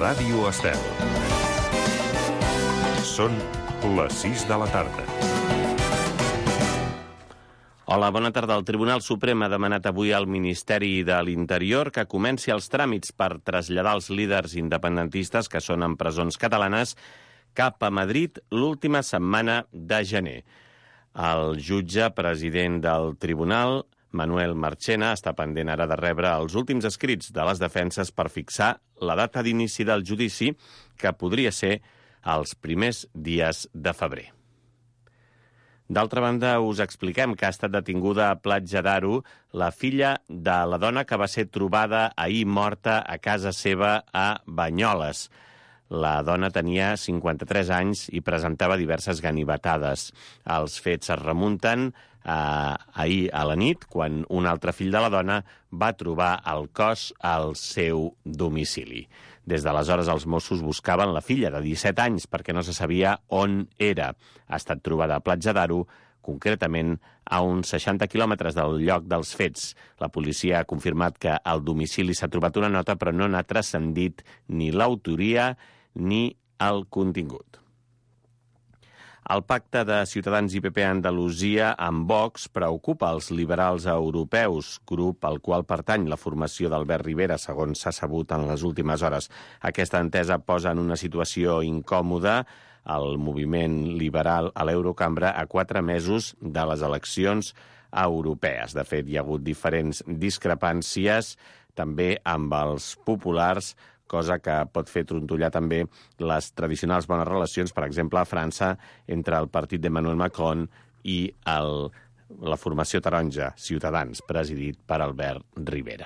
Ràdio Estel. Són les 6 de la tarda. Hola, bona tarda. El Tribunal Suprem ha demanat avui al Ministeri de l'Interior que comenci els tràmits per traslladar els líders independentistes que són en presons catalanes cap a Madrid l'última setmana de gener. El jutge president del tribunal, Manuel Marchena, està pendent ara de rebre els últims escrits de les defenses per fixar la data d'inici del judici, que podria ser els primers dies de febrer. D'altra banda, us expliquem que ha estat detinguda a Platja d'Aro la filla de la dona que va ser trobada ahir morta a casa seva a Banyoles. La dona tenia 53 anys i presentava diverses ganivetades. Els fets es remunten ahir a la nit, quan un altre fill de la dona va trobar el cos al seu domicili. Des d'aleshores, els Mossos buscaven la filla de 17 anys perquè no se sabia on era. Ha estat trobada a Platja d'Aro, concretament a uns 60 quilòmetres del lloc dels fets. La policia ha confirmat que al domicili s'ha trobat una nota, però no n'ha transcendit ni l'autoria ni el contingut. El pacte de Ciutadans i PP a Andalusia amb Vox preocupa els liberals europeus, grup al qual pertany la formació d'Albert Rivera, segons s'ha sabut en les últimes hores. Aquesta entesa posa en una situació incòmoda el moviment liberal a l'Eurocambra a 4 mesos de les eleccions europees. De fet, hi ha hagut diferents discrepàncies també amb els populars, cosa que pot fer trontollar també les tradicionals bones relacions, per exemple, a França, entre el partit d'Emmanuel Macron i la formació taronja, Ciutadans, presidit per Albert Rivera.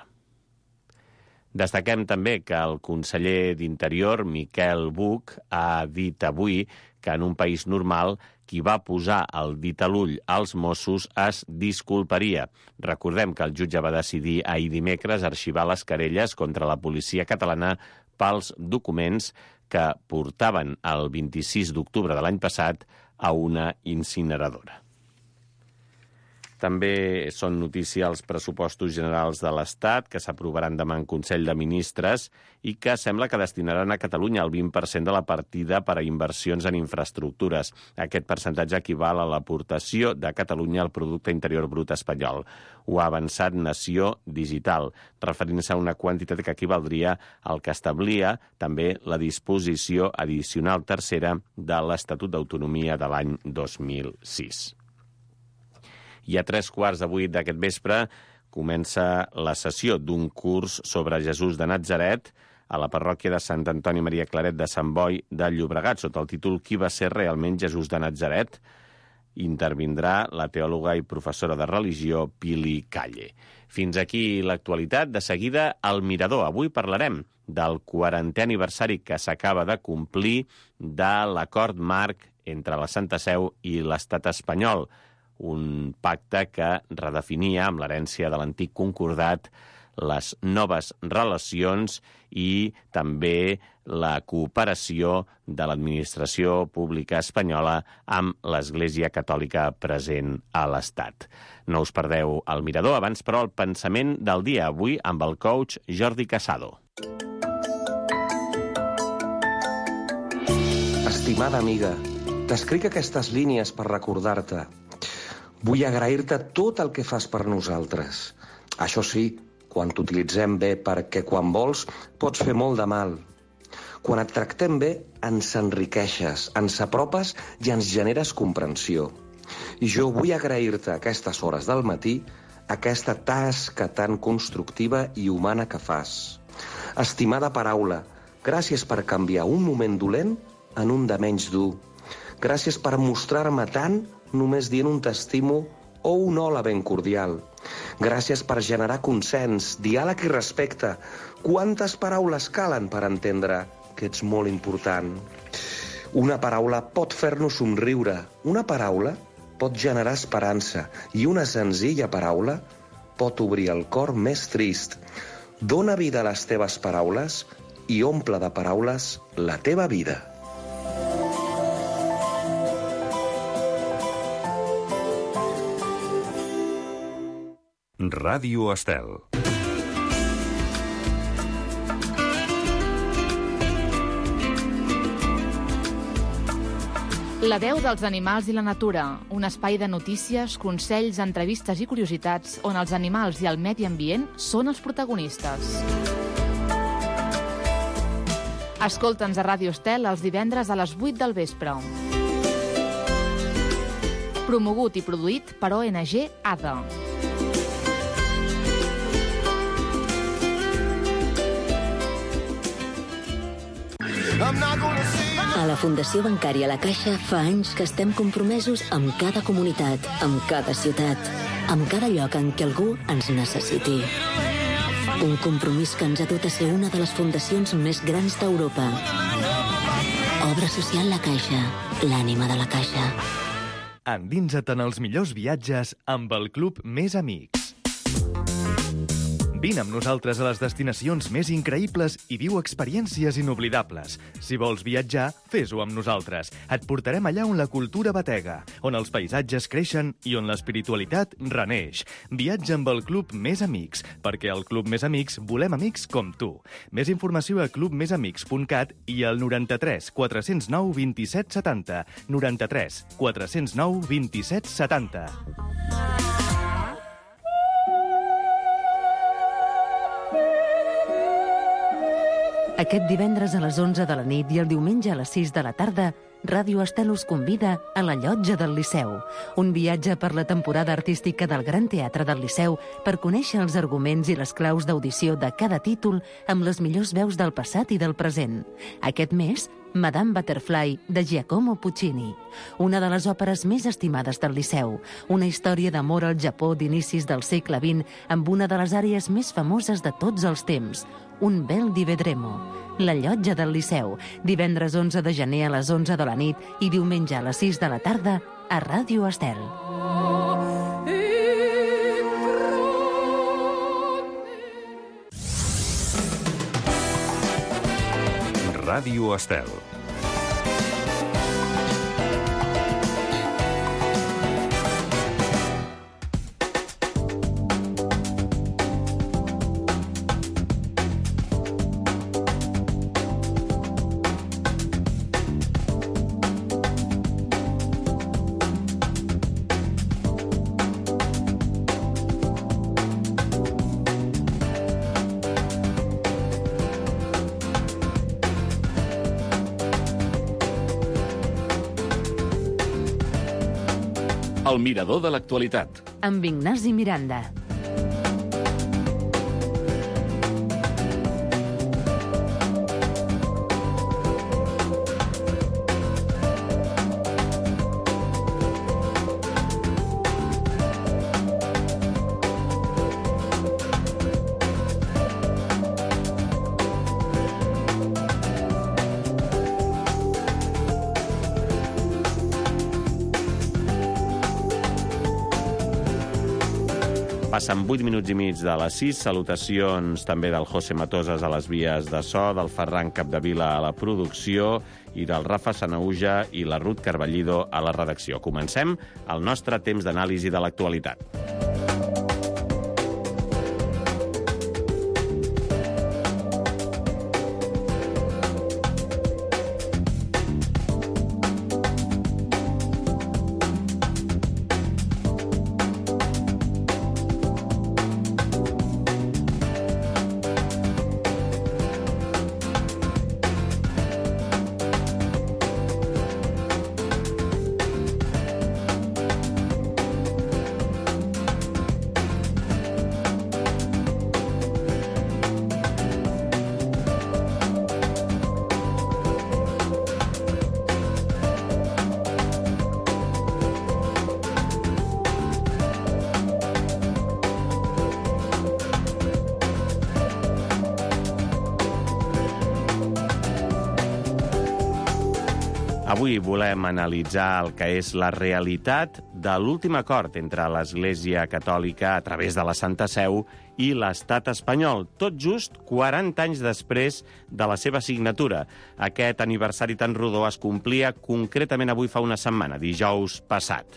Destaquem també que el conseller d'Interior, Miquel Buch, ha dit avui que en un país normal qui va posar el dit a l'ull als Mossos es disculparia. Recordem que el jutge va decidir ahir dimecres arxivar les querelles contra la policia catalana pels documents que portaven el 26 d'octubre de l'any passat a una incineradora. També són notícia els pressupostos generals de l'Estat, que s'aprovaran demà en Consell de Ministres i que sembla que destinaran a Catalunya el 20% de la partida per a inversions en infraestructures. Aquest percentatge equival a l'aportació de Catalunya al Producte Interior Brut espanyol. Ho ha avançat Nació Digital, referint-se a una quantitat que equivaldria al que establia també la disposició addicional tercera de l'Estatut d'Autonomia de l'any 2006. I a 7:15 d'aquest vespre comença la sessió d'un curs sobre Jesús de Natzaret a la parròquia de Sant Antoni Maria Claret de Sant Boi de Llobregat, sota el títol «Qui va ser realment Jesús de Natzaret?». Intervindrà la teòloga i professora de religió Pili Calle. Fins aquí l'actualitat. De seguida, El Mirador. Avui parlarem del 40è aniversari que s'acaba de complir de l'acord marc entre la Santa Seu i l'Estat espanyol, un pacte que redefinia, amb l'herència de l'antic concordat, les noves relacions i també la cooperació de l'administració pública espanyola amb l'Església Catòlica present a l'Estat. No us perdeu El Mirador. Abans, però, el pensament del dia, avui amb el coach Jordi Casado. Estimada amiga, t'escric aquestes línies per recordar-te. Vull agrair-te tot el que fas per nosaltres. Això sí, quan t'utilitzem bé, perquè quan vols pots fer molt de mal. Quan et tractem bé, ens enriqueixes, ens apropes i ens generes comprensió. I jo vull agrair-te a aquestes hores del matí aquesta tasca tan constructiva i humana que fas. Estimada paraula, gràcies per canviar un moment dolent en un de menys dur. Gràcies per mostrar-me tant només dient un t'estimo o un hola ben cordial. Gràcies per generar consens, diàleg i respecte. Quantes paraules calen per entendre que ets molt important? Una paraula pot fer-nos somriure, una paraula pot generar esperança i una senzilla paraula pot obrir el cor més trist. Dóna vida a les teves paraules i omple de paraules la teva vida. Ràdio Estel. La veu dels animals i la natura, un espai de notícies, consells, entrevistes i curiositats on els animals i el medi ambient són els protagonistes. Escolta'ns a Ràdio Estel els divendres a les 8 del vespre. Promogut i produït per ONG ADA. A la Fundació Bancària La Caixa fa anys que estem compromesos amb cada comunitat, amb cada ciutat, amb cada lloc en què algú ens necessiti. Un compromís que ens ha dut a ser una de les fundacions més grans d'Europa. Obra social La Caixa, l'ànima de la Caixa. Endinsa't en els millors viatges amb el Club Més Amics. Vine amb nosaltres a les destinacions més increïbles i viu experiències inoblidables. Si vols viatjar, fes-ho amb nosaltres. Et portarem allà on la cultura batega, on els paisatges creixen i on l'espiritualitat reneix. Viatja amb el Club Més Amics, perquè al Club Més Amics volem amics com tu. Més informació a clubmesamics.cat i al 93 409 27 70. 93 409 27 70. Aquest divendres a les 11 de la nit i el diumenge a les 6 de la tarda, Ràdio Estel us convida a la Llotja del Liceu, un viatge per la temporada artística del Gran Teatre del Liceu per conèixer els arguments i les claus d'audició de cada títol amb les millors veus del passat i del present. Aquest mes, Madame Butterfly, de Giacomo Puccini, una de les òperes més estimades del Liceu, una història d'amor al Japó d'inicis del segle XX amb una de les àrees més famoses de tots els temps, Un bel di vedremo, La Llotja del Liceu, divendres 11 de gener a les 11 de la nit i diumenge a les 6 de la tarda a Ràdio Estel. Ràdio Estel. El mirador de l'actualitat. Amb Ignasi Miranda. Passen 8 minuts i mig de les 6. Salutacions també del José Matosas a les vies de so, del Ferran Capdevila a la producció i del Rafa Sanauja i la Ruth Carballido a la redacció. Comencem el nostre temps d'anàlisi de l'actualitat. Avui volem analitzar el que és la realitat de l'últim acord entre l'Església Catòlica a través de la Santa Seu i l'Estat espanyol, tot just 40 anys després de la seva signatura. Aquest aniversari tan rodó es complia concretament avui fa una setmana, dijous passat.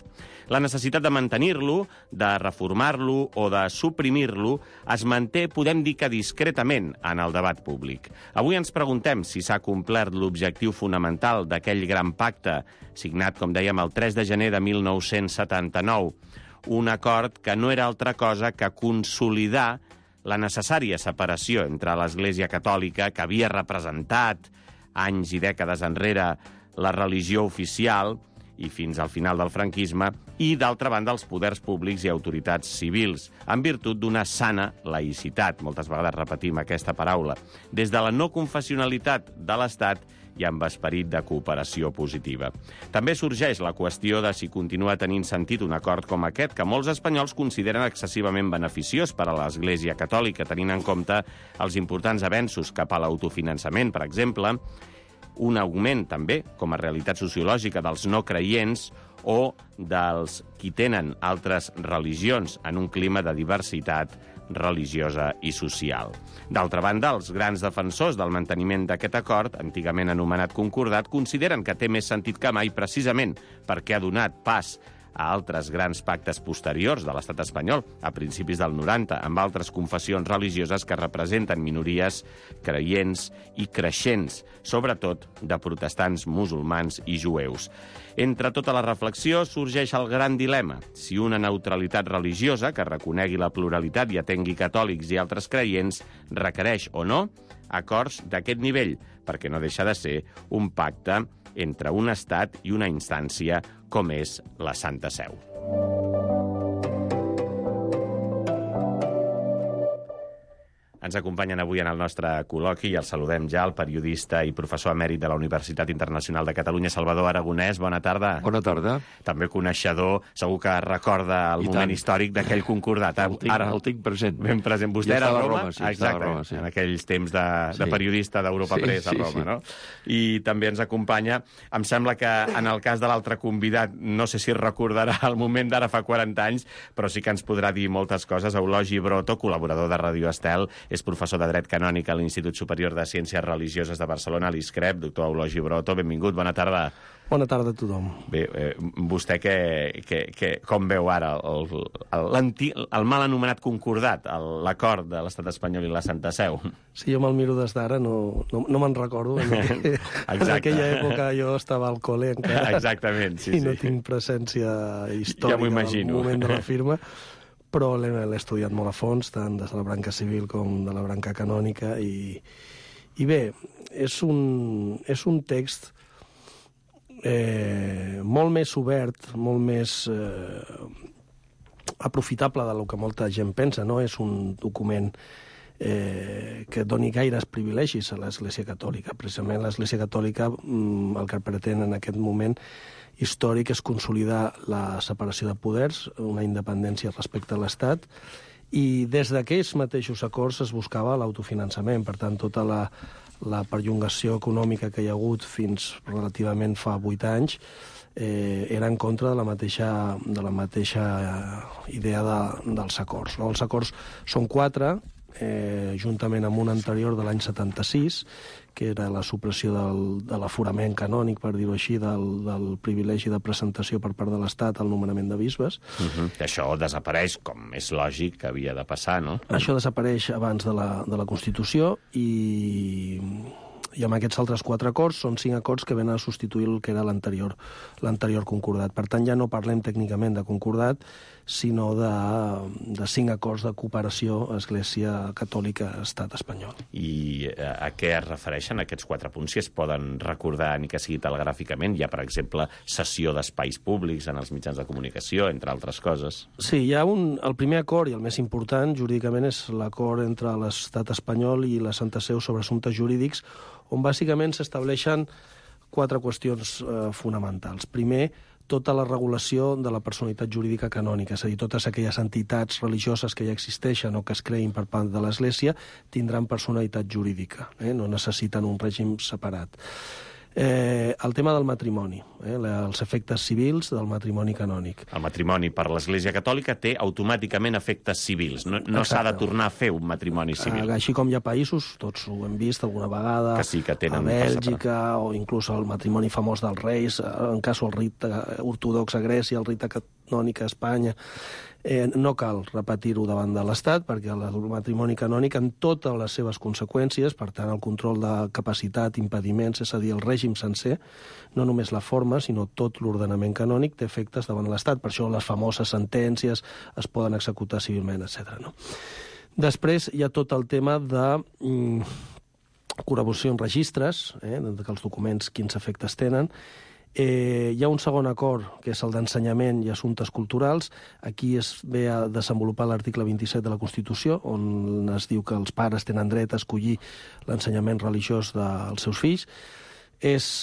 La necessitat de mantenir-lo, de reformar-lo o de suprimir-lo es manté, podem dir que discretament, en el debat públic. Avui ens preguntem si s'ha complert l'objectiu fonamental d'aquell gran pacte, signat, com dèiem, el 3 de gener de 1979, un acord que no era altra cosa que consolidar la necessària separació entre l'Església Catòlica, que havia representat anys i dècades enrere la religió oficial i fins al final del franquisme, i, d'altra banda, els poders públics i autoritats civils, en virtut d'una sana laïcitat. Moltes vegades repetim aquesta paraula. Des de la no confessionalitat de l'Estat i amb esperit de cooperació positiva. També sorgeix la qüestió de si continua tenint sentit un acord com aquest, que molts espanyols consideren excessivament beneficiós per a l'Església Catòlica, tenint en compte els importants avenços cap a l'autofinançament, per exemple, un augment també, com a realitat sociològica, dels no creients o dels qui tenen altres religions en un clima de diversitat religiosa i social. D'altra banda, els grans defensors del manteniment d'aquest acord, antigament anomenat concordat, consideren que té més sentit que mai precisament perquè ha donat pas a altres grans pactes posteriors de l'estat espanyol, a principis del 90, amb altres confessions religioses que representen minories creients i creixents, sobretot de protestants, musulmans i jueus. Entre tota la reflexió sorgeix el gran dilema: si una neutralitat religiosa que reconegui la pluralitat i atengui catòlics i altres creients requereix o no acords d'aquest nivell, perquè no deixa de ser un pacte entre un estat i una instància com és la Santa Seu. Ens acompanyen avui en el nostre col·loqui i el saludem ja el periodista i professor emèrit de la Universitat Internacional de Catalunya, Salvador Aragonès. Bona tarda. Bona tarda. També coneixedor, segur que recorda el moment històric d'aquell concordat. El tinc present. Ben present. Vostè era a Roma? Sí, exacte, Roma, sí. En aquells temps de periodista d'Europa Press a Roma, no? I també ens acompanya, em sembla que en el cas de l'altre convidat, no sé si recordarà el moment d'ara fa 40 anys, però sí que ens podrà dir moltes coses. Eulogi Broto, col·laborador de Radio Estel, és professor de Dret Canònic a l'Institut Superior de Ciències Religioses de Barcelona, l'ISCREP. Doctor Eulogi Broto, benvingut, bona tarda. Bona tarda a tothom. Bé, vostè com veu ara el mal anomenat concordat, l'acord de l'Estat espanyol i la Santa Seu? Sí, jo me'l miro des d'ara, no me'n recordo. En aquella època jo estava al col·le encara. Exactament, sí. I no tinc presència històrica al moment de la firma, però l'he estudiat molt a fons, tant des de la branca civil com de la branca canònica, i bé, és un text molt més obert, molt més aprofitable del que molta gent pensa, no? És un document que doni gaires privilegis a l'Església Catòlica. Precisament l'Església Catòlica el que pretén en aquest moment històric és consolidar la separació de poders, una independència respecte a l'Estat, i des d'aquells mateixos acords es buscava l'autofinançament. Per tant, tota la perllongació econòmica que hi ha hagut fins relativament fa 8 anys era en contra de la mateixa idea dels acords. No? Els acords són 4, juntament amb un anterior de l'any 76, que era la supressió de l'aforament canònic, per dir-ho així, del privilegi de presentació per part de l'Estat al nomenament de bisbes. Això desapareix, com és lògic que havia de passar, no? Això desapareix abans de la Constitució i amb aquests altres 4 acords són 5 acords que venen a substituir el que era l'anterior concordat. Per tant, ja no parlem tècnicament de concordat, sinó de 5 acords de cooperació Església Catòlica-Estat espanyol. I a què es refereixen aquests 4 punts? Si es poden recordar, ni que sigui telegràficament, hi ha, per exemple, cessió d'espais públics en els mitjans de comunicació, entre altres coses. Sí, hi ha el primer acord, i el més important, jurídicament, és l'acord entre l'Estat espanyol i la Santa Seu sobre assumptes jurídics, on bàsicament s'estableixen 4 qüestions fonamentals. Primer, tota la regulació de la personalitat jurídica canònica, és a dir, totes aquelles entitats religioses que ja existeixen o que es creïn per part de l'Església tindran personalitat jurídica, no necessiten un règim separat. El tema del matrimoni, els efectes civils del matrimoni canònic. El matrimoni per l'Església Catòlica té automàticament efectes civils, no s'ha de tornar a fer un matrimoni civil. Així com hi ha països, tots ho hem vist alguna vegada, que sí, que tenen a Bèlgica, o inclús el matrimoni famós dels reis, en cas el rite ortodox a Grècia, el rite canònic a Espanya, no cal repetir-ho davant de l'Estat, perquè el matrimoni canònic, en totes les seves conseqüències, per tant, el control de capacitat, impediments, és a dir, el règim sencer, no només la forma, sinó tot l'ordenament canònic, té efectes davant de l'Estat. Per això les famoses sentències es poden executar civilment, etc. No? Després hi ha tot el tema de col·laboració en registres, que els documents quins efectes tenen. Hi ha un segon acord, que és el d'ensenyament i assumptes culturals. Aquí es ve a desenvolupar l'article 27 de la Constitució, on es diu que els pares tenen dret a escollir l'ensenyament religiós dels seus fills. És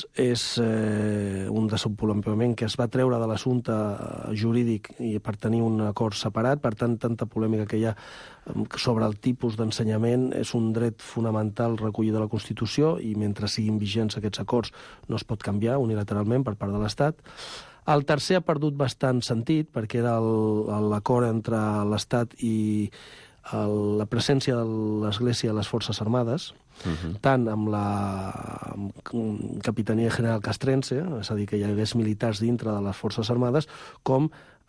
un desenvolupament que es va treure de l'assumpte jurídic i per tenir un acord separat. Per tant, tanta polèmica que hi ha sobre el tipus d'ensenyament és un dret fonamental recollit de la Constitució i mentre siguin vigents aquests acords no es pot canviar unilateralment per part de l'Estat. El tercer ha perdut bastant sentit perquè era l'acord entre l'Estat i la presència de l'Església a les Forces Armades, tant amb la Capitania General Castrense, és a dir, que hi hagués militars dintre de les Forces Armades, com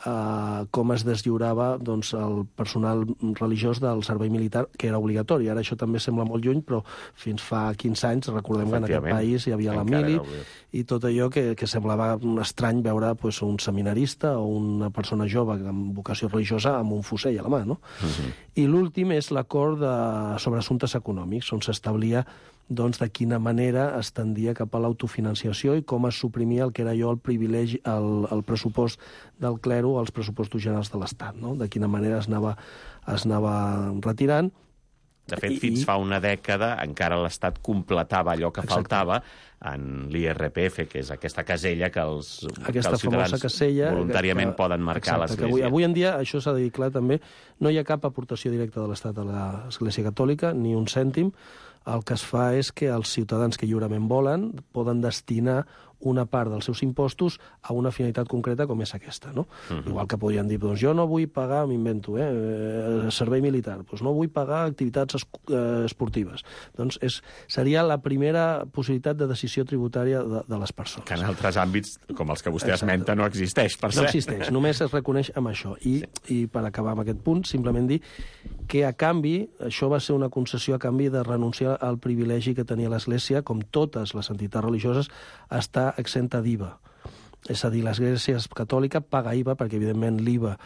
es deslliurava el personal religiós del servei militar, que era obligatori. Ara això també sembla molt lluny, però fins fa 15 anys recordem que en aquest país hi havia la mili i tot allò que semblava estrany veure un seminarista o una persona jove amb vocació religiosa amb un fusell a la mà. No? I l'últim és l'acord sobre assumptes econòmics, on s'establia de quina manera es tendia cap a l'autofinanciació i com es suprimia el que era el privilegi, el pressupost del clero als pressupostos generals de l'Estat, no? De quina manera es anava retirant. De fet, fins fa una dècada encara l'Estat completava allò que faltava en l'IRPF, que és aquesta casella que els ciutadans voluntàriament poden marcar a l'Església. Avui en dia, això s'ha de dir clar també, no hi ha cap aportació directa de l'Estat a l'Església Catòlica, ni un cèntim. El que es fa és que els ciutadans que lliurement volen poden destinar una part dels seus impostos a una finalitat concreta com és aquesta, no? Igual que podrien dir, jo no vull pagar, m'invento, servei militar, no vull pagar activitats esportives. Doncs seria la primera possibilitat de decisió tributària de les persones. Que en altres àmbits, com els que vostè esmenta, no existeix, per cert. No existeix, només es reconeix amb això. I per acabar amb aquest punt, simplement dir que a canvi, això va ser una concessió a canvi de renunciar al privilegi que tenia l'Església, com totes les entitats religioses, està exenta d'IVA. És a dir, l'Església Catòlica paga IVA perquè, evidentment, l'IVA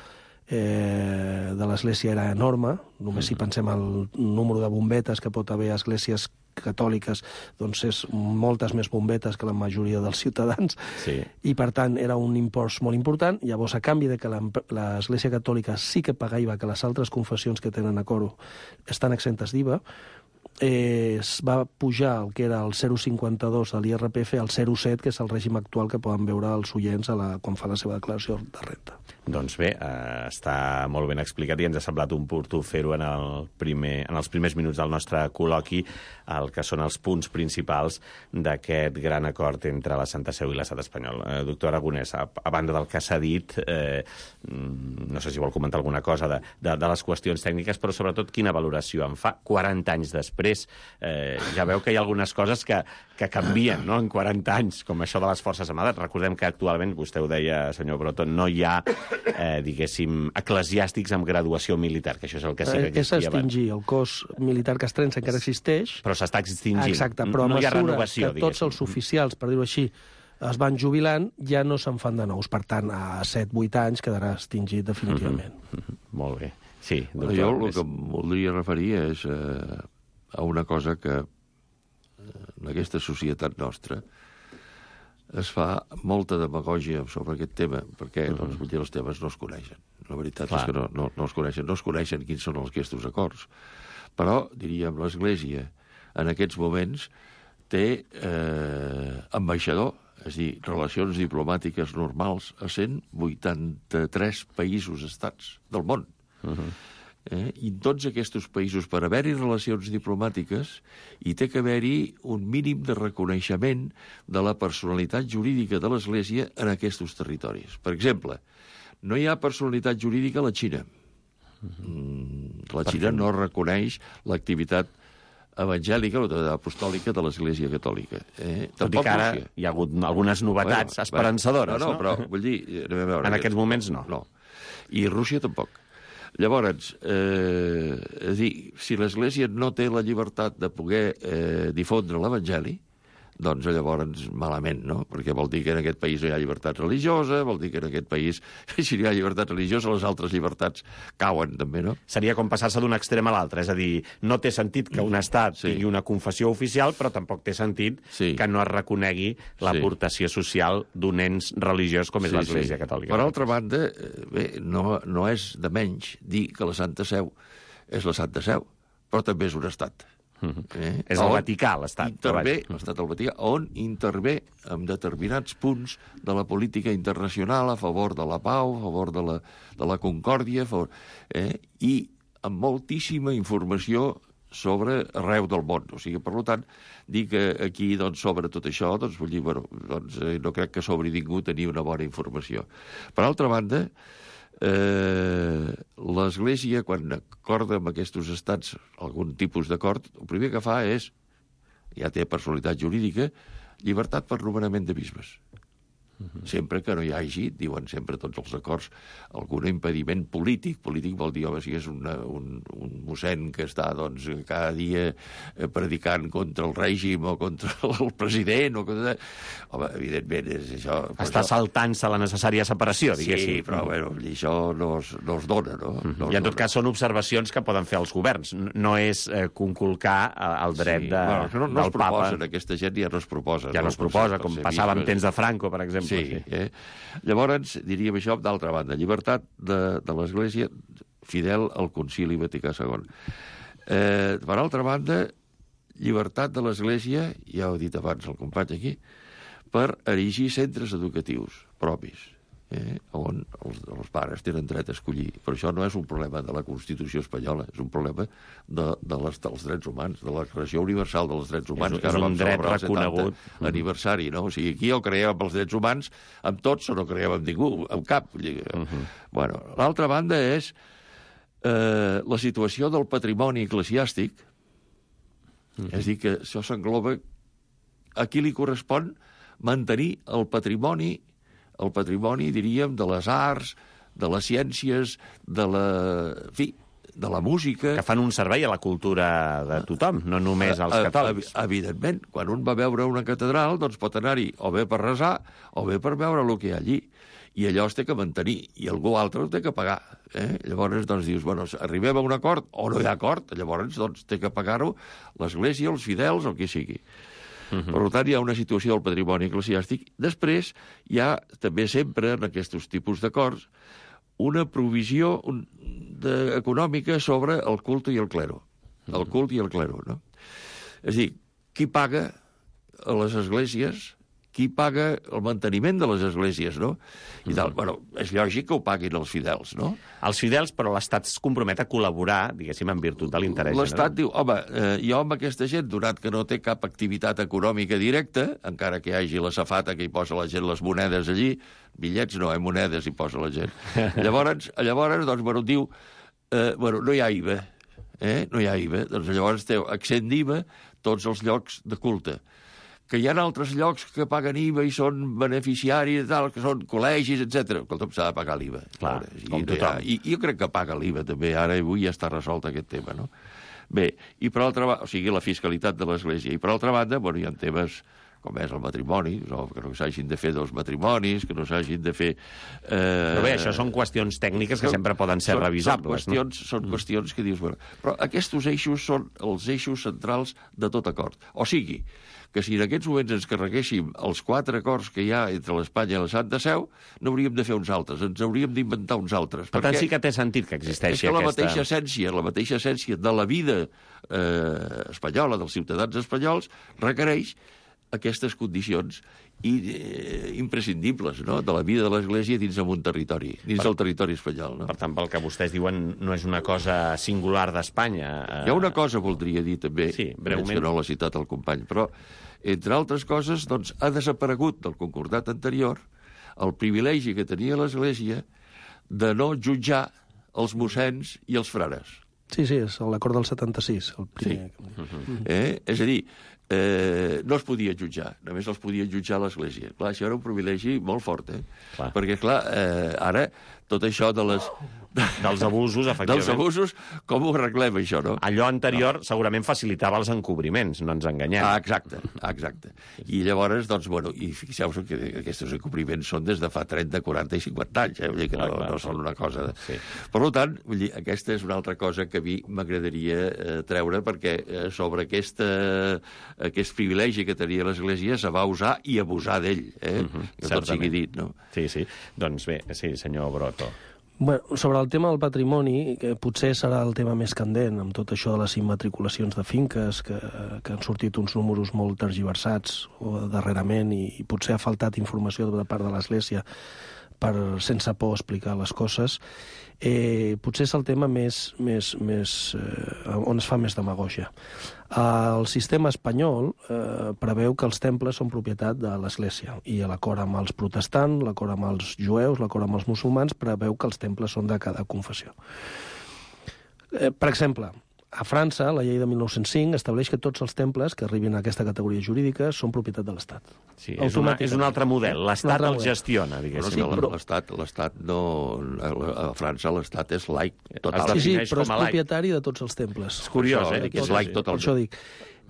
de l'Església era enorme. Només si pensem el número de bombetes que pot haver a esglésies catòliques, doncs és moltes més bombetes que la majoria dels ciutadans. I, per tant, era un impost molt important. Llavors, a canvi de que l'Església Catòlica sí que paga IVA, que les altres confessions que tenen acord estan exentes d'IVA, es va pujar el que era el 0,52 de l'IRPF al 0,7, que és el règim actual que poden veure els oients quan fan la seva declaració de renta. Doncs bé, està molt ben explicat i ens ha semblat oportú fer-ho en els primers minuts del nostre col·loqui, el que són els punts principals d'aquest gran acord entre la Santa Seu i l'Estat espanyol. Doctor Aragonès, a banda del que s'ha dit, no sé si vol comentar alguna cosa de les qüestions tècniques, però sobretot quina valoració en fa 40 anys després. Ja veu que hi ha algunes coses que canvien, no?, en 40 anys, com això de les Forces Armades. Recordem que actualment, vostè ho deia, senyor Broto, no hi ha, diguéssim, eclesiàstics amb graduació militar, que això és el que sí que existia abans. S'extingir, el cos militar castrense encara existeix. Però s'està extingint. Exacte, però no hi ha renovació, que tots els oficials, per dir-ho així, es van jubilant, ja no se'n fan de nous. Per tant, a 7-8 anys quedarà extingit definitivament. Molt bé. Sí, doctor. Jo el que em voldria referir és a una cosa que en aquesta societat nostra es fa molta demagògia sobre aquest tema, perquè els temes no es coneixen. La veritat és que no es coneixen. No es coneixen quins són aquests acords. Però, diríem, l'Església en aquests moments té ambaixador, és a dir, relacions diplomàtiques normals a 183 països estats del món. I en tots aquests països, per haver-hi relacions diplomàtiques, hi té que haver-hi un mínim de reconeixement de la personalitat jurídica de l'Església en aquests territoris. Per exemple, no hi ha personalitat jurídica a la Xina. La Xina no reconeix l'activitat evangèlica, l'autoritat apostòlica de l'Església Catòlica. Tot i que ara hi ha hagut algunes novetats esperançadores, no? No, però vull dir... En aquests moments no. No. I Rússia tampoc. Llavors, és a dir, si l'Església no té la llibertat de poder difondre l'Evangeli, doncs llavors malament, no? Perquè vol dir que en aquest país no hi ha llibertat religiosa, vol dir que en aquest país, si no hi ha llibertat religiosa, les altres llibertats cauen també, no? Seria com passar-se d'un extrem a l'altre, és a dir, no té sentit que un estat tingui una confessió oficial, però tampoc té sentit que no es reconegui l'aportació social d'un ens religiós com és l'Església Catòlica. Per altra banda, bé, no és de menys dir que la Santa Seu és la Santa Seu, però també és un estat. És el Vaticà, l'Estat. Intervé, l'Estat del Vaticà, on intervé en determinats punts de la política internacional a favor de la pau, a favor de la concòrdia, i amb moltíssima informació sobre arreu del món. O sigui, per tant, dir que aquí sobre tot això, vull dir, no crec que sobri ningú tenir una bona informació. Per altra banda, l'Església, quan acorda amb aquests estats algun tipus d'acord, el primer que fa és, ja té personalitat jurídica, llibertat per nomenament de bisbes. Sempre que no hi hagi, diuen sempre tots els acords, algun impediment polític. Polític vol dir, home, si és un mossèn que està cada dia predicant contra el règim o contra el president, home, evidentment és això... Està saltant-se la necessària separació, diguéssim. Sí, però bueno, això no es dona, no? I en tot cas són observacions que poden fer els governs. No és conculcar el dret del Papa. No es proposen, aquesta gent ja no es proposa. Ja no es proposa, com passava en temps de Franco, per exemple. Sí. Llavors, diríem això, d'altra banda, llibertat de l'Església fidel al Concili Vaticà II. Per altra banda, llibertat de l'Església, ja ho he dit abans el company aquí, per erigir centres educatius propis, on els pares tenen dret a escollir. Però això no és un problema de la Constitució espanyola, és un problema dels drets humans, de la Declaració Universal dels Drets Humans, que ara vam celebrar el 70 aniversari, no? O sigui, aquí o creiem amb els drets humans, amb tots, o no creiem amb ningú, amb cap. Bueno, l'altra banda és la situació del patrimoni eclesiàstic, és a dir, que això s'engloba... A qui li correspon mantenir el patrimoni, diríem, de les arts, de les ciències, de la música... Que fan un servei a la cultura de tothom, no només als catòlics. Evidentment, quan un va veure una catedral, doncs pot anar-hi o bé per resar o bé per veure el que hi ha allí. I allò es té que mantenir, i algú altre ho té que pagar. Llavors, dius, bueno, arribem a un acord o no hi ha acord, llavors té que pagar-ho l'Església, els fidels, el que sigui. Per tant, hi ha una situació del patrimoni eclesiàstic. Després, hi ha també sempre, en aquests tipus d'acords, una provisió econòmica sobre el culte i el clero. El culte i el clero, no? És a dir, qui paga a les esglésies, qui paga el manteniment de les esglésies, no? I tal. Bueno, és lògic que ho paguin els fidels, no? Els fidels, però l'Estat es compromet a col·laborar, diguéssim, en virtut de l'interès general. L'Estat diu, home, jo amb aquesta gent, donat que no té cap activitat econòmica directa, encara que hi hagi la safata que hi posa la gent les monedes allí, bitllets no, monedes hi posa la gent. Llavors doncs, bueno, diu, no hi ha IVA, no hi ha IVA, doncs llavors té accent d'IVA tots els llocs de culte. Que hi ha altres llocs que paguen IVA i són beneficiaris, tal, que són col·legis, etc. Escolta'm, s'ha de pagar l'IVA. Clar, com tothom. I jo crec que paga l'IVA també, ara avui ja està resolt aquest tema, no? Bé, i per altra banda, o sigui, la fiscalitat de l'Església, i per altra banda, bueno, hi ha temes com és el matrimoni, que no s'hagin de fer dos matrimonis, que no s'hagin de fer... Però bé, això són qüestions tècniques que sempre poden ser revisables, no? Són qüestions que dius... Bueno, però aquests eixos són els eixos centrals de tot acord. O sigui, que si en aquests moments ens carreguéssim els 4 acords que hi ha entre l'Espanya i la Santa Seu, no hauríem de fer uns altres, ens hauríem d'inventar uns altres. Per tant, sí que té sentit que existeixi aquesta... la mateixa essència de la vida espanyola, dels ciutadans espanyols, requereix aquestes condicions imprescindibles, no?, de la vida de l'Església dins d'un territori, dins del territori espanyol. No? Per tant, pel que vostès diuen, no és una cosa singular d'Espanya. Hi ha una cosa, voldria dir, també, sí, breument, que no l'ha citat el company, però, entre altres coses, doncs, ha desaparegut del concordat anterior el privilegi que tenia l'Església de no jutjar els mossens i els frares. Sí, és l'acord del 76, el primer. Sí. És a dir, no es podia jutjar, només els podia jutjar l'Església. Clar, això era un privilegi molt fort, Clar. Perquè, clar, ara tot això de les... Dels abusos, efectivament. Dels abusos, com ho arreglem, això, no? Allò anterior segurament facilitava els encobriments, no ens enganyem. Exacte. I llavors, doncs, bueno, i fixeu-vos que aquests encobriments són des de fa 30, 40 i 50 anys, Vull dir que no són una cosa... Sí. Per tant, vull dir, aquesta és una altra cosa que a mi m'agradaria treure, perquè sobre aquest privilegi que tenia l'Església se va usar i abusar d'ell, que tot sigui dit, no? Sí. Doncs bé, sí, senyor Broto. Bueno, sobre el tema del patrimoni, que potser serà el tema més candent, amb tot això de les immatriculacions de finques, que han sortit uns números molt tergiversats darrerament, i potser ha faltat informació de part de l'Església per, sense por, explicar les coses. Potser és el tema on es fa més demagògia. El sistema espanyol preveu que els temples són propietat de l'Església, i l'acord amb els protestants, l'acord amb els jueus, l'acord amb els musulmans preveu que els temples són de cada confessió. Per exemple, a França, la llei de 1905 estableix que tots els temples que arribin a aquesta categoria jurídica són propietat de l'Estat. Sí, és un altre model. L'Estat els gestiona, diguéssim. L'Estat no... A França l'Estat és laic total. Sí, però és propietari de tots els temples. És curiós, que és laic total. Per això dic.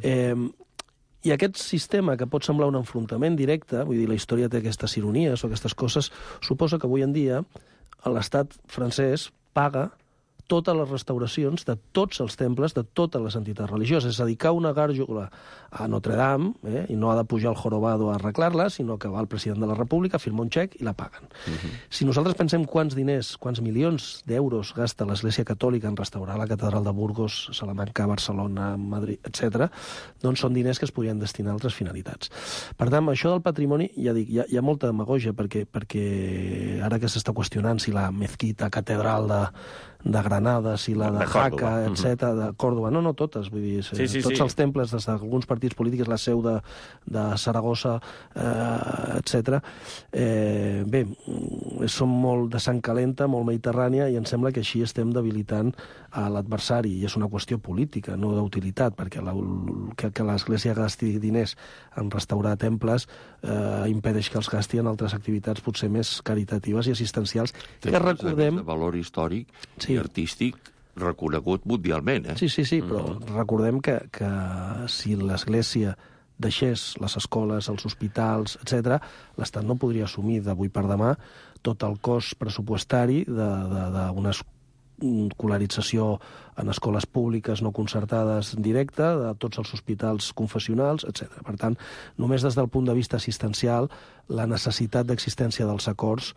I aquest sistema, que pot semblar un enfrontament directe, vull dir, la història té aquestes ironies o aquestes coses, suposa que avui en dia l'Estat francès paga totes les restauracions de tots els temples de totes les entitats religioses. És a dir, que una gàrgola a Notre Dame, i no ha de pujar el jorobado a arreglar-la, sinó que va el president de la República, firma un xec i la paguen. Si nosaltres pensem quants diners, quants milions d'euros gasta l'Església Catòlica en restaurar la catedral de Burgos, Salamanca, Barcelona, Madrid, etc., doncs són diners que es podrien destinar a altres finalitats. Per tant, això del patrimoni, ja dic, hi ha molta demagògia, perquè ara que s'està qüestionant si la mezquita catedral de Granada, si la de Jaca, etc., de Còrdova, no totes, vull dir, tots els temples, des d'alguns partits polítics, la seu de Saragossa, etc. Bé, som molt de sang calenta, molt mediterrània, i em sembla que així estem debilitant a l'adversari, i és una qüestió política, no d'utilitat, perquè que l'Església gasti diners en restaurar temples impedeix que els gasti en altres activitats potser més caritatives i assistencials, que recordem... De valor històric i artístic reconegut mundialment. Sí, però recordem que si l'Església deixés les escoles, els hospitals, etc., l'Estat no podria assumir d'avui per demà tot el cost pressupostari d'una escolarització en escoles públiques no concertades directa, de tots els hospitals confessionals, etc. Per tant, només des del punt de vista assistencial, la necessitat d'existència dels acords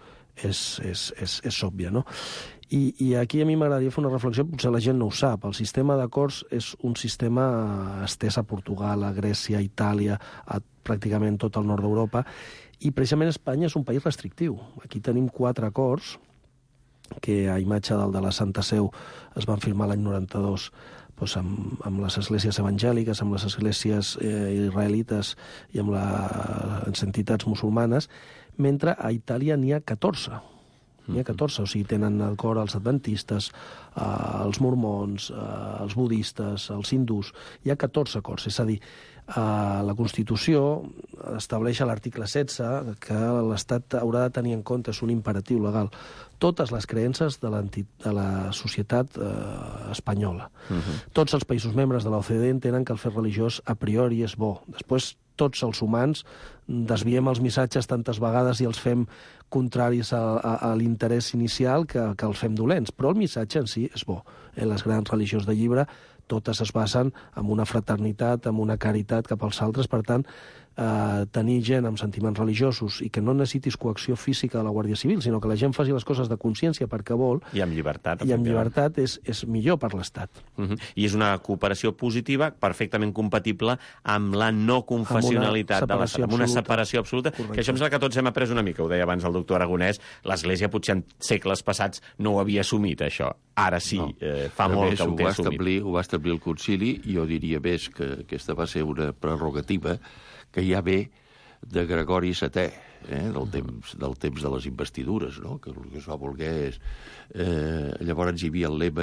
és òbvia, no? I aquí a mi m'agradaria fer una reflexió, potser la gent no ho sap, el sistema d'acords és un sistema estès a Portugal, a Grècia, a Itàlia, a pràcticament tot el nord d'Europa, i precisament Espanya és un país restrictiu. Aquí tenim 4 acords que a imatge del de la Santa Seu es van firmar l'any 92 doncs amb les esglésies evangèliques, amb les esglésies israelites i amb les entitats musulmanes, mentre a Itàlia n'hi ha 14. N'hi ha 14, o sigui, tenen d'acord els adventistes, els mormons, els budistes, els hindús. Hi ha 14 acords, és a dir, la Constitució estableix a l'article 16 que l'Estat haurà de tenir en compte, és un imperatiu legal, totes les creences de la societat espanyola. Tots els països membres de l'OCDE entenen que el fet religiós a priori és bo. Després, tots els humans desviem els missatges tantes vegades i els fem contraris a l'interès inicial que els fem dolents, però el missatge en si és bo. Les grans religions de llibre totes es basen en una fraternitat, en una caritat cap als altres, per tant, tenir gent amb sentiments religiosos i que no necessitis coacció física de la Guàrdia Civil, sinó que la gent faci les coses de consciència perquè vol, i amb llibertat, és millor per l'Estat. I és una cooperació positiva perfectament compatible amb la no confessionalitat, amb una separació absoluta. Correcte. Que això em sembla que tots hem après una mica, ho deia abans el doctor Aragonès, l'Església potser en segles passats no ho havia assumit, això. Ara sí, fa molt que ho té assumit. Ho va establir el concili, i jo diria més que aquesta va ser una prerrogativa que ja ve de Gregori VII, del temps de les investidures, no? Que el que es va voler és... Llavors hi havia el lema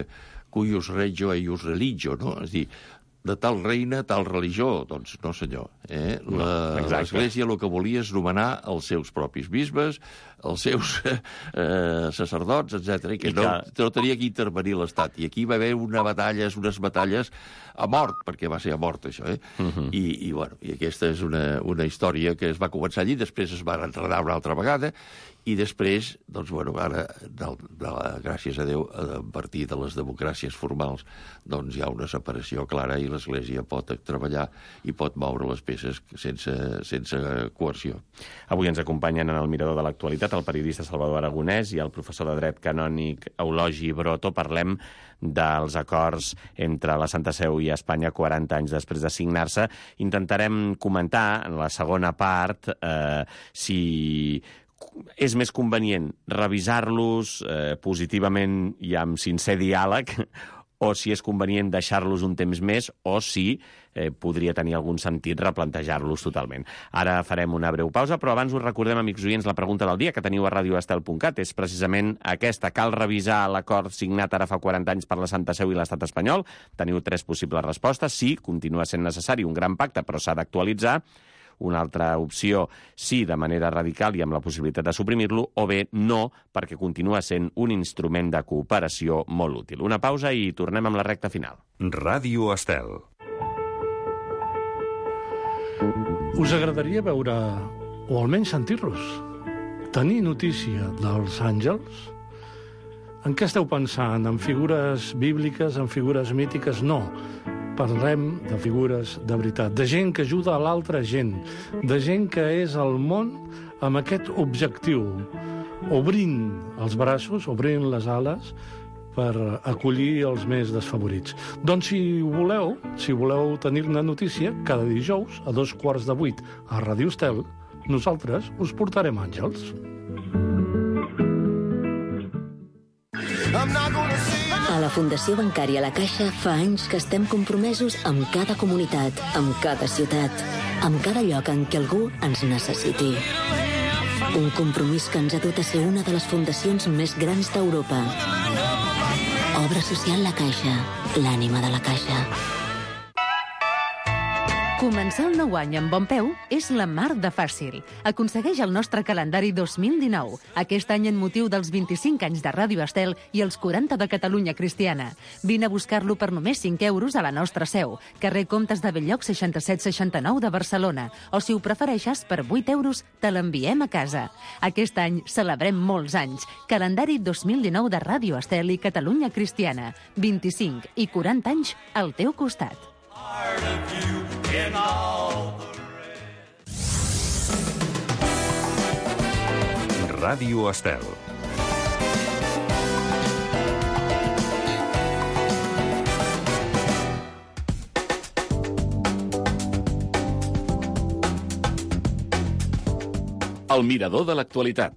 cuius regio eius religio, no? És a dir, de tal reina, tal religió. Doncs no, senyor. L'Església el que volia és nomenar els seus propis bisbes, els seus sacerdots, etc. I que no tenia que intervenir l'Estat. I aquí va haver unes batalles a mort, perquè va ser a mort, això, I aquesta és una història que es va començar allí, després es va enredar una altra vegada, i després, doncs, ara, gràcies a Déu, a partir de les democràcies formals, doncs hi ha una separació clara i l'Església pot treballar i pot moure les peces sense coerció. Avui ens acompanyen en el Mirador de l'Actualitat el periodista Salvador Aragonès i el professor de dret canònic Eulogi Broto. Parlem dels acords entre la Santa Seu i Espanya 40 anys després de signar-se. Intentarem comentar, en la segona part, si és més convenient revisar-los positivament i amb sincer diàleg, o si és convenient deixar-los un temps més, o si podria tenir algun sentit replantejar-los totalment. Ara farem una breu pausa, però abans us recordem, amics oients, la pregunta del dia que teniu a radioestel.cat. És precisament aquesta. Cal revisar l'acord signat ara fa 40 anys per la Santa Seu i l'Estat espanyol? Teniu 3 possibles respostes. Sí, continua sent necessari un gran pacte, però s'ha d'actualitzar. Una altra opció, sí, de manera radical i amb la possibilitat de suprimir-lo, o bé no, perquè continua sent un instrument de cooperació molt útil. Una pausa i tornem amb la recta final. Ràdio Estel. Us agradaria veure, o almenys sentir-los, tenir notícia dels àngels? En què esteu pensant? En figures bíbliques, en figures mítiques? No. Parlem de figures de veritat, de gent que ajuda a l'altra gent, de gent que és al món amb aquest objectiu, obrint els braços, obrint les ales, per acollir els més desfavorits. Doncs si voleu tenir-ne notícia, cada dijous a 7:15 a Ràdio Estel, nosaltres us portarem àngels. A la Fundació Bancària La Caixa fa anys que estem compromesos amb cada comunitat, amb cada ciutat, amb cada lloc en què algú ens necessiti. Un compromís que ens ha dut a ser una de les fundacions més grans d'Europa. Obra social La Caixa, l'ànima de la Caixa. Començar el nou any amb bon peu és la mar de fàcil. Aconsegueix el nostre calendari 2019, aquest any en motiu dels 25 anys de Ràdio Estel i els 40 de Catalunya Cristiana. Vine a buscar-lo per només 5 euros a la nostra seu, carrer Comtes de Bell-lloc 6769 de Barcelona, o si ho prefereixes, per 8 euros te l'enviem a casa. Aquest any celebrem molts anys. Calendari 2019 de Ràdio Estel i Catalunya Cristiana. 25 i 40 anys al teu costat. Ràdio Estel. El Mirador de l'Actualitat.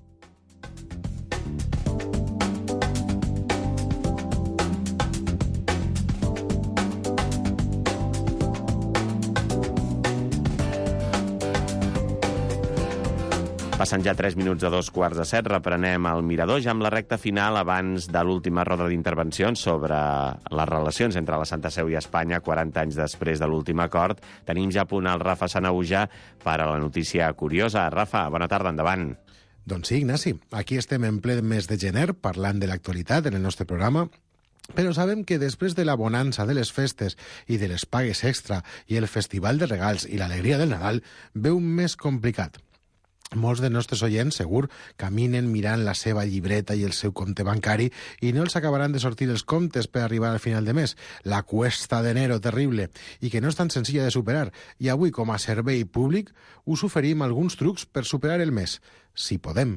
Passen ja 3 minuts de 7:15, reprenem el Mirador, ja amb la recta final abans de l'última roda d'intervencions sobre les relacions entre la Santa Seu i Espanya 40 anys després de l'últim acord. Tenim ja a punt el Rafa Sanahuja per a la notícia curiosa. Rafa, bona tarda, endavant. Doncs sí, Ignasi, aquí estem en ple mes de gener parlant de l'actualitat en el nostre programa. Però sabem que després de la bonança de les festes i de les pagues extra i el festival de regals i l'alegria del Nadal, ve un mes complicat. Molts dels nostres oients, segur, caminen mirant la seva llibreta i el seu compte bancari i no els acabaran de sortir els comptes per arribar al final de mes. La cuesta d'enero terrible i que no és tan senzilla de superar. I avui, com a servei públic, us oferim alguns trucs per superar el mes, si podem.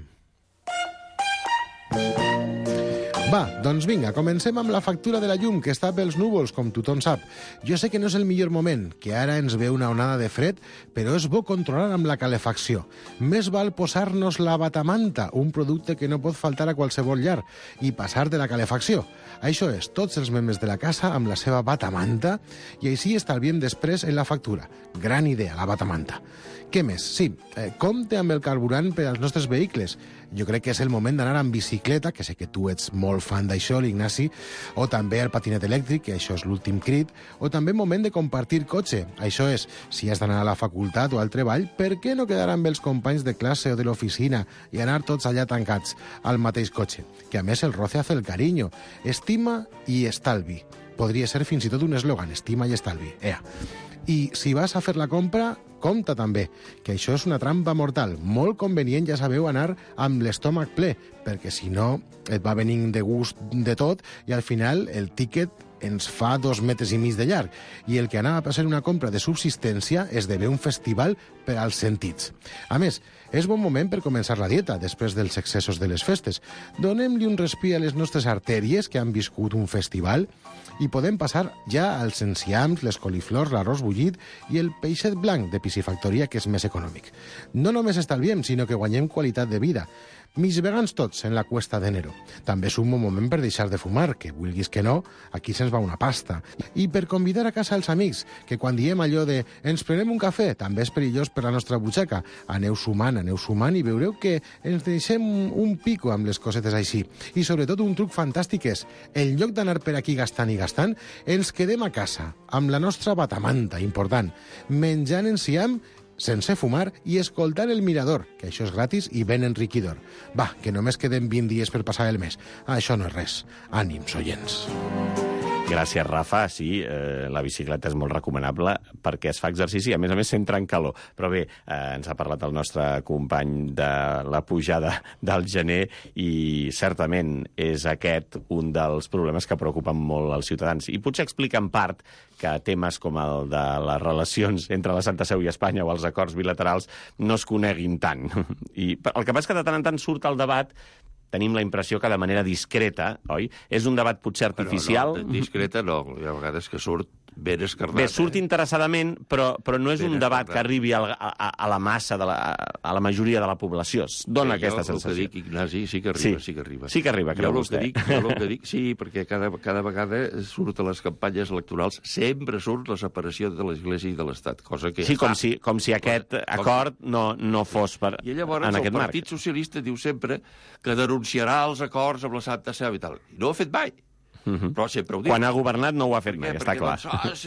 Va, doncs vinga, comencem amb la factura de la llum, que està pels núvols, com tothom sap. Jo sé que no és el millor moment, que ara ens ve una onada de fred, però és bo controlar amb la calefacció. Més val posar-nos la batamanta, un producte que no pot faltar a qualsevol llar, i passar de la calefacció. Això és, tots els membres de la casa amb la seva batamanta, i així estalviem després en la factura. Gran idea, la batamanta. Què més? Sí, compte amb el carburant per als nostres vehicles. jo crec que és el moment d'anar amb bicicleta, que sé que tu ets molt fan d'això, l'Ignasi, o també el patinet elèctric, que això és l'últim crit, o també moment de compartir cotxe. Això és, si has d'anar a la facultat o al treball, per què no quedar amb els companys de classe o de l'oficina i anar tots allà tancats al mateix cotxe? Que a més el roce hace el cariño. Estima i estalvi. Podria ser fins i tot un eslògan, estima i estalvi. Ea. I si vas a fer la compra, compta també, que això és una trampa mortal. Molt convenient, ja sabeu, anar amb l'estómac ple, perquè si no et va venint de gust de tot i al final el tíquet ens fa 2,5 metres de llarg. I el que anava a ser una compra de subsistència esdevé un festival per als sentits. A més, és bon moment per començar la dieta després dels excessos de les festes. Donem-li un respir a les nostres artèries que han viscut un festival i podem passar ja als enciams, les coliflors, l'arròs bullit i el peixet blanc de piscifactoria, que és més econòmic. No només estalviem, sinó que guanyem qualitat de vida. Mig vegans tots en la cuesta d'enero. També és un bon moment per deixar de fumar, que vulguis que no, aquí se'ns va una pasta. I per convidar a casa els amics, que quan diem allò de ens prenem un cafè, també és perillós per la nostra butxaca. Aneu sumant i veureu que ens deixem un pico amb les cosetes així. I sobretot un truc fantàstic és, en lloc d'anar per aquí gastant i gastant, ens quedem a casa, amb la nostra batamanta, important, menjant enciam sense fumar i escoltar el mirador, que això és gratis i ben enriquidor. Va, que només queden 20 dies per passar el mes. Això no és res. Ànims, oients. Gràcies, Rafa. Sí, la bicicleta és molt recomanable perquè es fa exercici i, a més, s'entra en calor. Però bé, ens ha parlat el nostre company de la pujada del gener i certament és aquest un dels problemes que preocupen molt els ciutadans. I potser explica en part que temes com el de les relacions entre la Santa Seu i Espanya o els acords bilaterals no es coneguin tant. I el que passa és que de tant en tant surt el debat, tenim la impressió que de manera discreta, oi? És un debat potser artificial. No, discreta no, hi ha vegades que surt ben escarnat. Bé, surt interessadament, però no és un debat que arribi a la massa, a la majoria de la població. Dona aquesta sensació. El que dic, Ignasi, sí que arriba, sí que arriba. Sí que arriba, creu vostè. Jo el que dic, sí, perquè cada vegada surt a les campanyes electorals, sempre surt la separació de l'Església i de l'Estat, cosa que... Sí, com si aquest acord no fos en aquest marc. I llavors el Partit Socialista diu sempre que denunciarà els acords amb la Santa Seu i tal. I no ho ha fet mai. Però sempre ho diu. Quan ha governat no ho ha fet mai, està clar.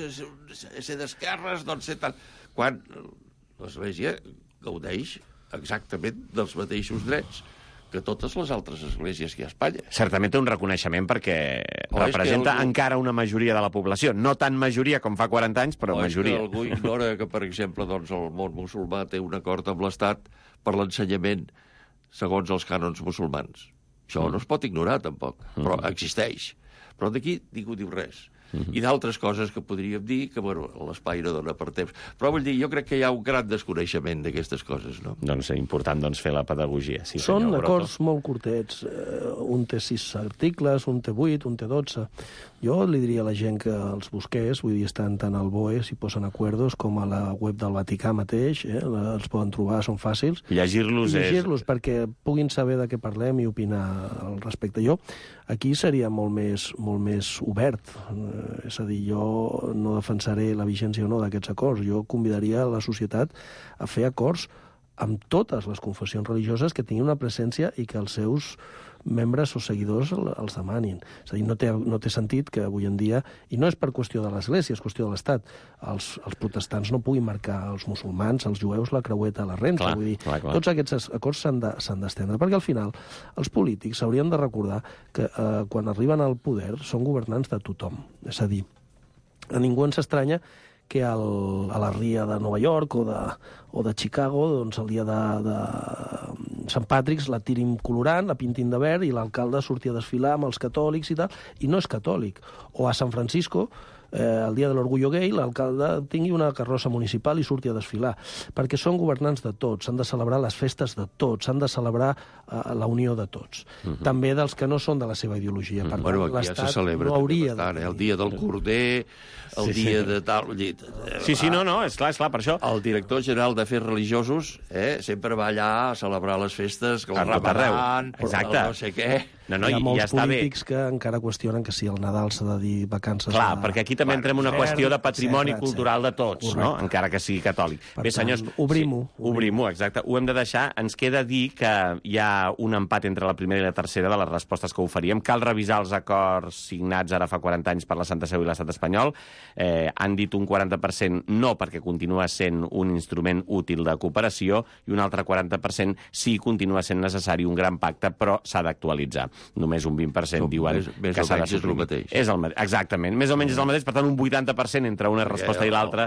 Perquè ser d'esquerres, doncs ser tal... Quan l'Església gaudeix exactament dels mateixos drets que totes les altres esglésies que hi ha a Espanya. Certament té un reconeixement perquè representa encara una majoria de la població. No tan majoria com fa 40 anys, però majoria. És que algú ignora que, per exemple, doncs, el món musulmà té un acord amb l'Estat per l'ensenyament segons els cànons musulmans. Això no es pot ignorar, tampoc, però existeix. Però d'aquí ningú diu res. I d'altres coses que podríem dir que, bueno, l'espai no dona per temps. Però vull dir, jo crec que hi ha un gran desconeixement d'aquestes coses, no? Doncs és important fer la pedagogia. Sí, són acords molt curtets. Un té 6 articles, un té 8, un té 12. Jo li diria a la gent que els busqués, vull dir, estan tant al BOE, si posen acuerdos, com a la web del Vaticà mateix, els poden trobar, són fàcils. Llegir-los perquè puguin saber de què parlem i opinar al respecte. Jo aquí seria molt més obert. És a dir, jo no defensaré la vigència o no d'aquests acords. Jo convidaria la societat a fer acords amb totes les confessions religioses que tinguin una presència i que els seus membres o seguidors els demanin. És a dir, no té sentit que avui en dia, i no és per qüestió de l'Església, és qüestió de l'Estat, els protestants no puguin marcar als musulmans, als jueus, la creueta a la renta. Vull dir, tots aquests acords s'han d'estendre, perquè al final els polítics s'haurien de recordar que quan arriben al poder són governants de tothom. És a dir, a ningú ens estranya que a la ria de Nova York o de Chicago, doncs el dia de Sant Patrick's la tirin colorant, la pintin de verd i l'alcalde surti a desfilar amb els catòlics i tal, i no és catòlic. O a San Francisco, el dia de l'orgullo gay, l'alcalde tingui una carrossa municipal i surti a desfilar. Perquè són governants de tots, s'han de celebrar les festes de tots, s'han de celebrar la unió de tots. També dels que no són de la seva ideologia. Per tant, l'Estat ja se celebra no hauria bastant, el dia del corder, el dia de tal... Sí, no, és clar, per això. El director general d'Afers Religiosos sempre va allà a celebrar les festes, que la repararan, no sé què... No, hi ha molts està polítics que encara qüestionen que si el Nadal s'ha de dir vacances... Clar, perquè aquí també entrem en una qüestió de patrimoni cultural de tots, no? Encara que sigui catòlic. Bé, senyors... Obrim-ho. Obrim-ho, exacte. Ho hem de deixar. Ens queda dir que hi ha un empat entre la primera i la tercera de les respostes que oferíem. Cal revisar els acords signats ara fa 40 anys per la Santa Seu i l'estat espanyol. Han dit un 40% no, perquè continua sent un instrument útil de cooperació, i un altre 40% sí, continua sent necessari un gran pacte, però s'ha d'actualitzar. Només un 20% diuen que s'ha de suprimir. És el mateix. Exactament. Més o menys és el mateix, per tant, un 80% entre una resposta i l'altra